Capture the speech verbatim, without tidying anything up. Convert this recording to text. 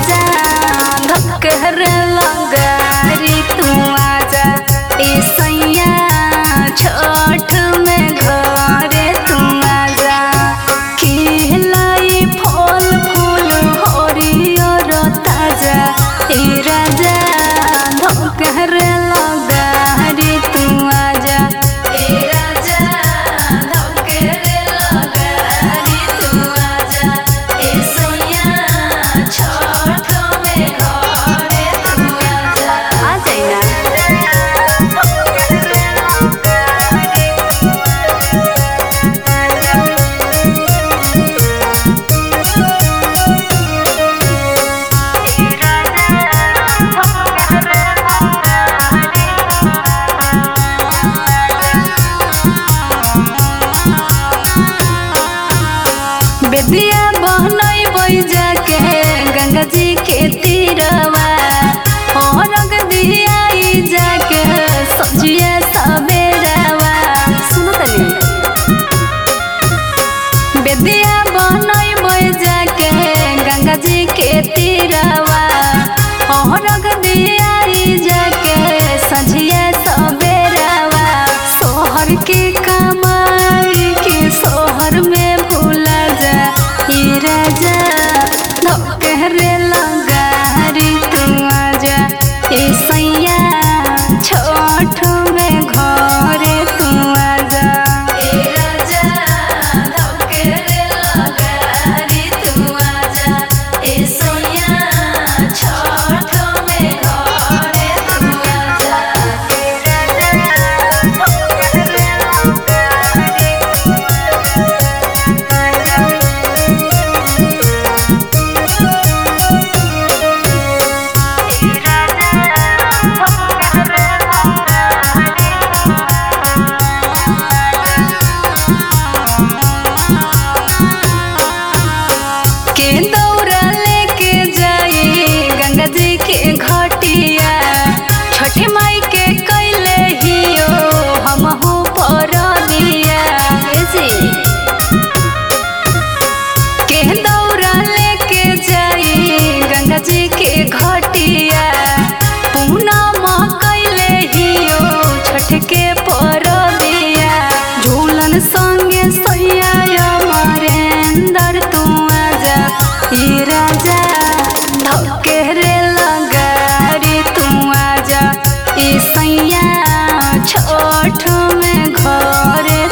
राजा धक्कर लगारी तू आजा ए सैया छठ में घरे तू आजा खिलाई फल फूल हरियर ताजा ए राजा धक्कर लगारी तू आजा ए राजा धक्कर लगारी तू आजा ए सैया छठ में घरे तू आजा आ जाइना बेदिया बहनई बई जाके गंगा जी के तीरवा और दियाई जाके सजिया सवेरावा सुनो तनी बेदिया बहनई बई जाके गंगा जी के तीरवा और दियाई जाके सजिया सवेरावा सोहर के कमाई के सोहर में भूला जा ई राजा धक्कर लगारी तू आजा ए सैया छठ में घरे तू आजा ए राजा धक्कर लगारी तू आजा ए सैया छठ में घरे तू आजा ए राजा धक्कर लगारी के दौरा लेके जाई गंगा जी के घटिया छठी माई के कैले हियो हमहू पर दिया ए जी के दौरा लेके जाई गंगा जी के घटिया पूनम कैले हियो छठ के पर दिया झूलन संगे सैया मरेंदर तू आजा ई राजा धक्कर लगारी तू आजा ई सैया छठ में घरे